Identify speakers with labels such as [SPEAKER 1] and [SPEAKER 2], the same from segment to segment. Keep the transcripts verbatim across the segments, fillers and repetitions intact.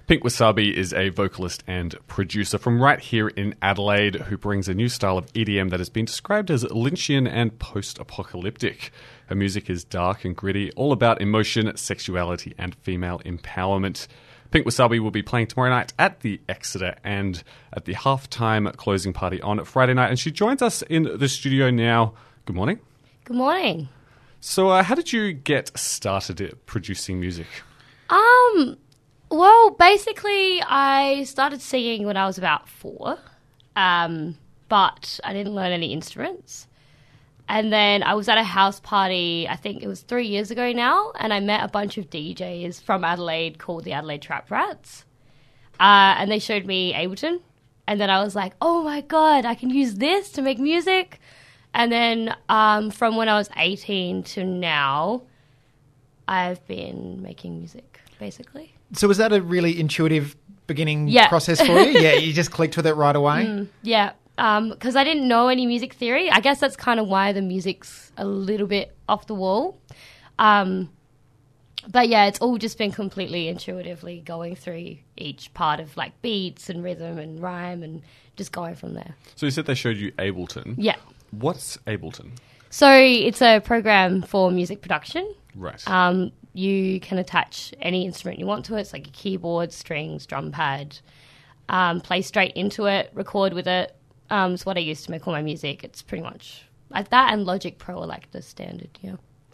[SPEAKER 1] Pink Wasabi is a vocalist and producer from right here in Adelaide who brings a new style of E D M that has been described as Lynchian and post-apocalyptic. Her music is dark and gritty, all about emotion, sexuality, and female empowerment. Pink Wasabi will be playing tomorrow night at the Exeter and at the halftime closing party on Friday night. And she joins us in the studio now. Good morning.
[SPEAKER 2] Good morning.
[SPEAKER 1] So uh, how did you get started at producing music?
[SPEAKER 2] Um, well, basically I started singing when I was about four, um, but I didn't learn any instruments. And then I was at a house party, I think it was three years ago now, and I met a bunch of D Js from Adelaide called the Adelaide Trap Rats. Uh, and they showed me Ableton. And then I was like, oh my God, I can use this to make music. And then um, from when I was eighteen to now, I've been making music, basically.
[SPEAKER 3] So was that a really intuitive beginning
[SPEAKER 2] yeah.
[SPEAKER 3] process for you? Yeah, you just clicked with it right away?
[SPEAKER 2] Mm, yeah. Because um, I didn't know any music theory. I guess that's kind of why the music's a little bit off the wall. Um, but yeah, it's all just been completely intuitively going through each part of like beats and rhythm and rhyme and just going from there.
[SPEAKER 1] So you said they showed you Ableton.
[SPEAKER 2] Yeah.
[SPEAKER 1] What's Ableton?
[SPEAKER 2] So it's a program for music production.
[SPEAKER 1] Right.
[SPEAKER 2] Um, you can attach any instrument you want to it. It's like a keyboard, strings, drum pad, um, play straight into it, record with it. Um, it's what I use to make all my music. It's pretty much like that, and Logic Pro are like the standard, yeah.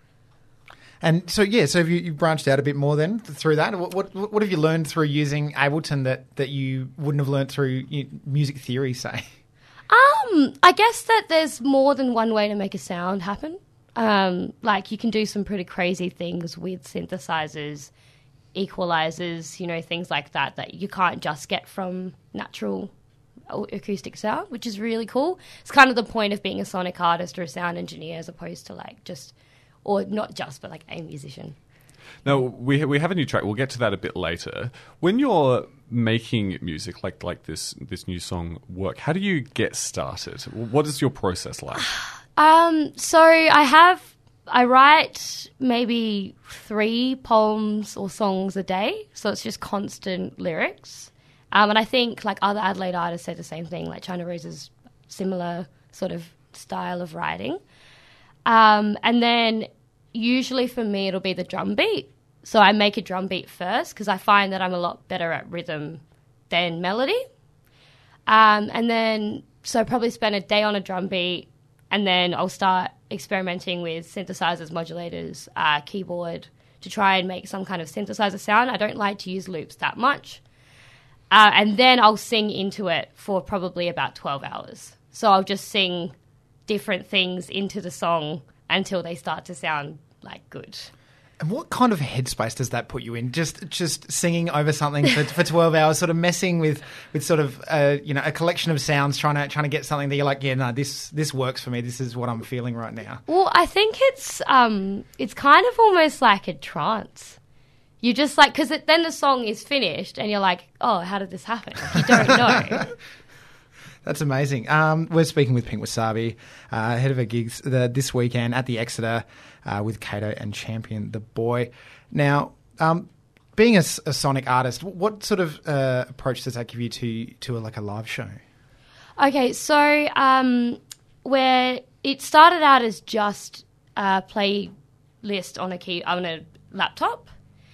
[SPEAKER 3] And so, yeah, so have you, you branched out a bit more then through that? What, what what have you learned through using Ableton that, that you wouldn't have learned through you, music theory, say?
[SPEAKER 2] Um, I guess that there's more than one way to make a sound happen. Um, like you can do some pretty crazy things with synthesizers, equalizers, you know, things like that that you can't just get from natural acoustic sound, which is really cool. It's kind of the point of being a sonic artist or a sound engineer as opposed to like just, or not just, but like a musician.
[SPEAKER 1] Now, we we have a new track. We'll get to that a bit later. When you're making music like like this this new song work, how do you get started? What is your process like?
[SPEAKER 2] Um, so I have, I write maybe three poems or songs a day. So it's just constant lyrics. Um, and I think like other Adelaide artists say the same thing, like China Rose's similar sort of style of writing. Um, and then usually for me it'll be the drum beat. So I make a drum beat first because I find that I'm a lot better at rhythm than melody. Um, and then so I probably spend a day on a drum beat and then I'll start experimenting with synthesizers, modulators, uh, keyboard to try and make some kind of synthesizer sound. I don't like to use loops that much. Uh, and then I'll sing into it for probably about twelve hours. So I'll just sing different things into the song until they start to sound like good.
[SPEAKER 3] And what kind of headspace does that put you in? Just just singing over something for, for twelve hours, sort of messing with, with sort of uh, you know a collection of sounds, trying to trying to get something that you're like, yeah, no, this this works for me. This is what I'm feeling right now.
[SPEAKER 2] Well, I think it's um it's kind of almost like a trance. You just like, because then the song is finished and you're like, oh, how did this happen? You don't know.
[SPEAKER 3] That's amazing. Um, we're speaking with Pink Wasabi, uh, ahead of her gigs the, this weekend at the Exeter uh, with Kato and Champion the Boy. Now, um, being a, a sonic artist, what sort of uh, approach does that give you to to a, like a live show?
[SPEAKER 2] Okay, so um, where it started out as just a playlist on a key on a laptop.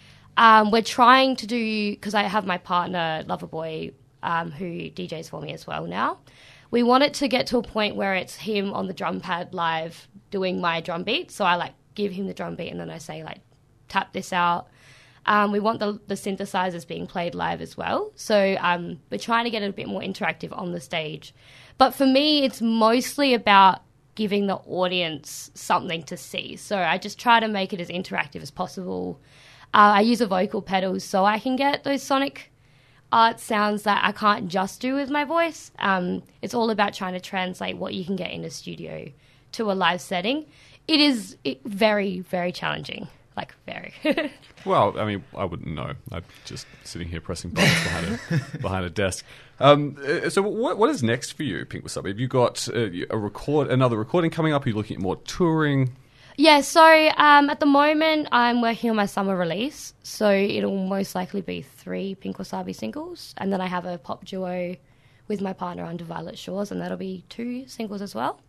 [SPEAKER 2] Um, we're trying to do, because I have my partner, Loverboy, um, who D Js for me as well now. We want it to get to a point where it's him on the drum pad live doing my drum beat. So I like give him the drum beat and then I say like, tap this out. Um, we want the, the synthesizers being played live as well. So um, we're trying to get it a bit more interactive on the stage. But for me, it's mostly about giving the audience something to see. So I just try to make it as interactive as possible. Uh, I use a vocal pedals so I can get those sonic art sounds that I can't just do with my voice. Um, it's all about trying to translate what you can get in a studio to a live setting. It is it, very, very challenging. Like, very.
[SPEAKER 1] Well, I mean, I wouldn't know. I'm just sitting here pressing buttons behind a, behind a desk. Um, so what what is next for you, Pink Wasabi? Have you got uh, a record, another recording coming up? Are you looking at more touring?
[SPEAKER 2] Yeah, so um, at the moment I'm working on my summer release, so it'll most likely be three Pink Wasabi singles, and then I have a pop duo with my partner Under Violet Shores, and that'll be two singles as well.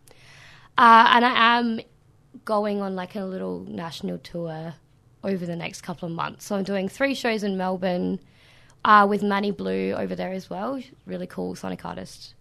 [SPEAKER 2] Uh, and I am going on like a little national tour over the next couple of months. So I'm doing three shows in Melbourne uh, with Manny Blue over there as well, really cool sonic artist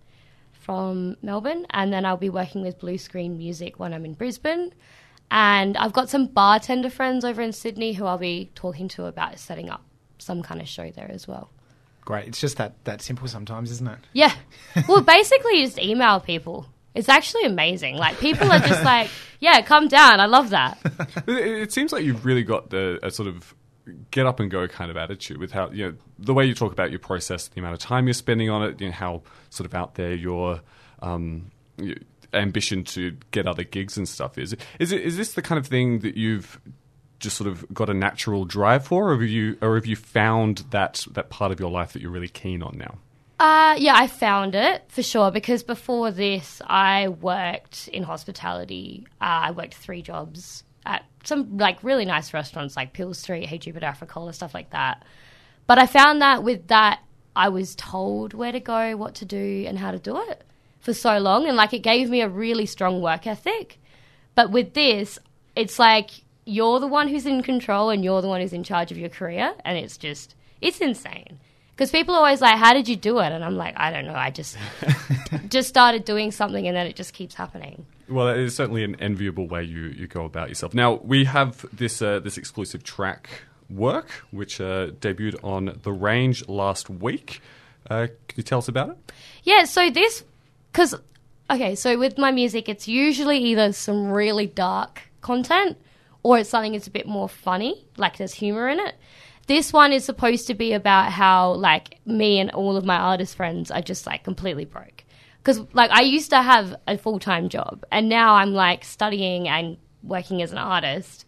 [SPEAKER 2] from Melbourne. And then I'll be working with Blue Screen Music when I'm in Brisbane. And I've got some bartender friends over in Sydney who I'll be talking to about setting up some kind of show there as well.
[SPEAKER 3] Great. It's just that, that simple sometimes, isn't it?
[SPEAKER 2] Yeah. Well, basically you just email people. It's actually amazing. Like, people are just like, yeah, come down. I love that.
[SPEAKER 1] It, it seems like you've really got the, a sort of get up and go kind of attitude with how, you know, the way you talk about your process, the amount of time you're spending on it, you know, how sort of out there your um, your ambition to get other gigs and stuff is. Is it, is this the kind of thing that you've just sort of got a natural drive for, or have you, or have you found that, that part of your life that you're really keen on now?
[SPEAKER 2] Uh, yeah, I found it for sure, because before this I worked in hospitality. Uh, I worked three jobs at some like really nice restaurants like Peel Street, Hey Jupiter, Africola, stuff like that. But I found that with that I was told where to go, what to do and how to do it for so long, and like it gave me a really strong work ethic. But with this, it's like you're the one who's in control and you're the one who's in charge of your career, and it's just, it's insane. Because people are always like, how did you do it? And I'm like, I don't know. I just just started doing something and then it just keeps happening.
[SPEAKER 1] Well, it is certainly an enviable way you, you go about yourself. Now, we have this uh, this exclusive track, Work, which uh, debuted on The Range last week. Uh, can you tell us about it?
[SPEAKER 2] Yeah, so this, because, okay, so with my music, it's usually either some really dark content or it's something that's a bit more funny, like there's humor in it. This one is supposed to be about how, like, me and all of my artist friends are just, like, completely broke. Because, like, I used to have a full-time job, and now I'm, like, studying and working as an artist.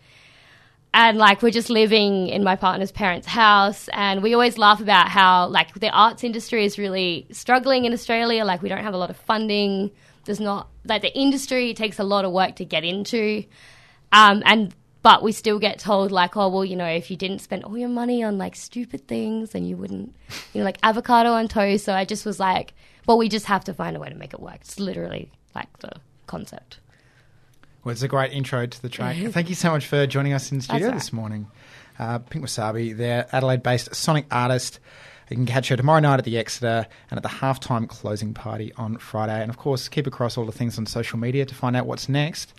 [SPEAKER 2] And, like, we're just living in my partner's parents' house, and we always laugh about how, like, the arts industry is really struggling in Australia. Like, we don't have a lot of funding. There's not, like, the industry takes a lot of work to get into. Um, and... But we still get told, like, oh, well, you know, if you didn't spend all your money on, like, stupid things, then you wouldn't, you know, like avocado on toast. So I just was like, well, we just have to find a way to make it work. It's literally, like, the concept.
[SPEAKER 3] Well, it's a great intro to the track. Thank you so much for joining us in the studio
[SPEAKER 2] That's right.
[SPEAKER 3] this morning. Uh, Pink Wasabi, they're Adelaide-based sonic artist. You can catch her tomorrow night at the Exeter and at the halftime closing party on Friday. And, of course, keep across all the things on social media to find out what's next.